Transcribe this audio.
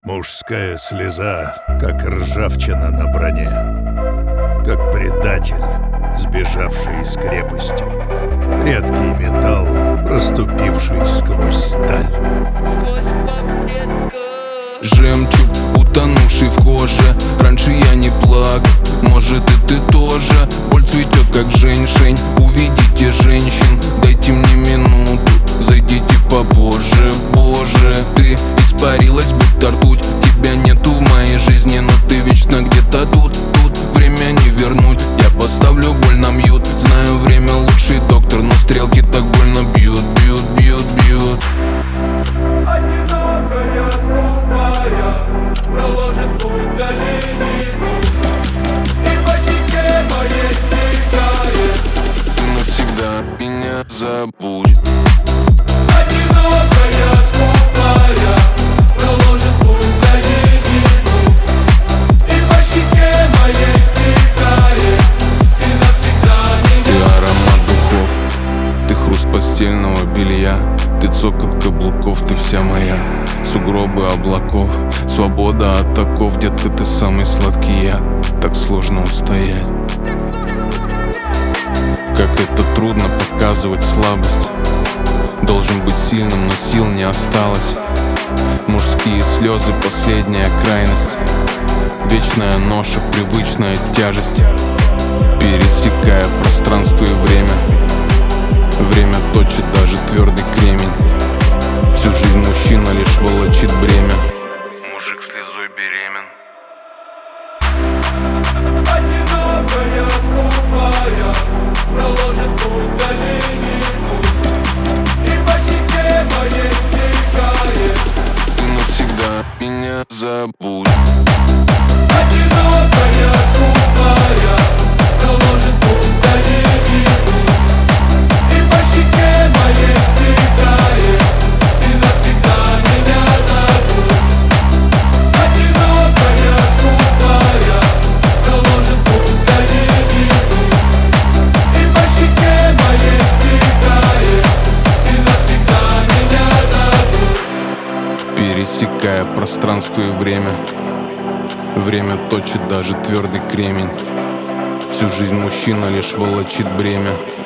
Мужская слеза, как ржавчина на броне, как предатель, сбежавший из крепости, редкий металл, проступивший сквозь сталь. Жемчуг, утонувший в коже. Раньше я не плакал, может и ты тоже. Боль цветет как женьшень. Увидите женщин, дайте мне минуту, зайдите попозже. Боже, ты испарилась, будто ртуть. Тебя нету в моей жизни, но ты вечно где-то тут. Тут время не вернуть, я поставлю боль на мьют. Знаю, время лучший доктор, но стрелки так больно бьют, бьют, бьют, бьют. Одинокая, скупая, проложит путь в долине, и по щеке моей стекает. Ты навсегда меня забудь. Одинокая, скупая, проложит путь в долине, и по щеке моей стекает. Ты навсегда Ты меня аромат духов, ты хруст постельного белья, ты цокот каблуков, ты вся моя. Сугробы облаков, свобода от оков. Детка, ты самый сладкий я. Так сложно устоять. Как это трудно показывать слабость. Должен быть сильным, но сил не осталось. Мужские слезы, последняя крайность. Вечная ноша, привычная тяжесть. Пересекая пространство и время. Время точит даже твердый кремень. Всю жизнь мужчина лишь волочит бремя. Мужик слезой беремен. одинокая, скупая, проложит путь в долине, и по щеке моей стекает. Ты навсегда меня забудь. Одинокая, скупая, проложит путь в долине, и по щеке моей стекает. Ты навсегда меня забудь. Одинокая, скупая, проложит путь в долине, и по щеке моей стекает. Ты навсегда меня забудь. Пересекая пространство и время. Время точит даже твердый кремень. Всю жизнь мужчина лишь волочит бремя.